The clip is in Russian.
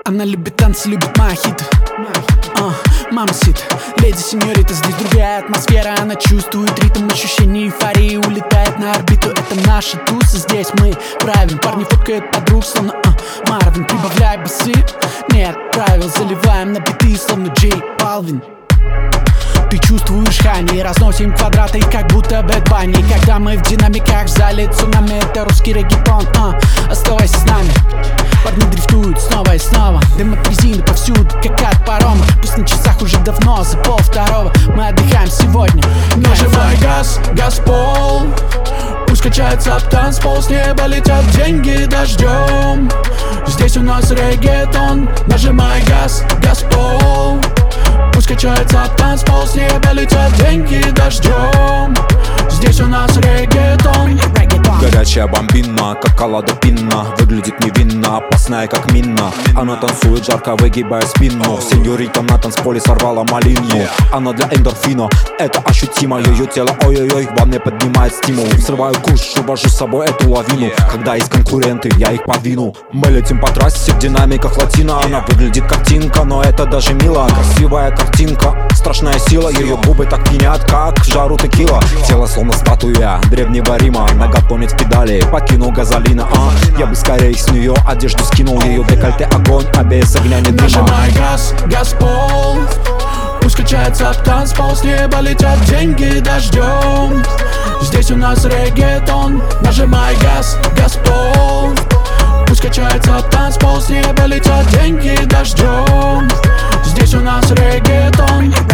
Она любит танцы, любит мохито. Мамасит, леди сеньорита, здесь другая атмосфера. Она чувствует ритм, ощущение эйфории, улетает на орбиту. Это наша туса, здесь мы правим. Парни фоткают подруг, словно Марвин. Прибавляй басы, нет правил. Заливаем на биты, словно Джей Балвин. Ты чувствуешь хани, разносим квадраты, как будто Бэд Банни. Когда мы в динамиках, в зале цунами, это русский реггетон. Оставайся с нами. Парни дрифтуют снова и снова. Дым от резины повсюду, как от парома. Пусть на часах уже давно за 1:30. Мы отдыхаем сегодня. Нажимай газ, газ-пол. Пусть качается танцпол. С неба летят деньги дождем. Здесь у нас реггетон. Нажимай газ, газ-пол. Пусть качается танцпол. С неба летят деньги дождем. Здесь у нас реггетон. Горячая бомбина, как колода пинна. Выглядит невинно, опасная как минна. Она танцует жарко, выгибая спину. Сеньорита на танцполе сорвала малину. Она для эндорфина, это ощутимо. Ее тело, ой-ой-ой, во мне поднимает стимул. Срываю куш, увожу с собой эту лавину. Когда есть конкуренты, я их подвину. Мы летим по трассе в динамиках латино. Она выглядит картинка, но это даже мило. Красивая картинка, страшная сила. Ее губы так пьянят, как в жару текила. Тело словно статуя древнего Рима. Нога тонет в педали, покинул газолина. Я бы скорее с нее одежду скинул. Ее декольте огонь, ABS огня не дыма. Нажимай газ, газ-пол. Пусть качается танцпол. С неба летят деньги дождем. Здесь у нас реггетон. Нажимай газ, газ-пол. Пусть качается танцпол. С неба летят деньги дождем. Здесь у нас реггетон.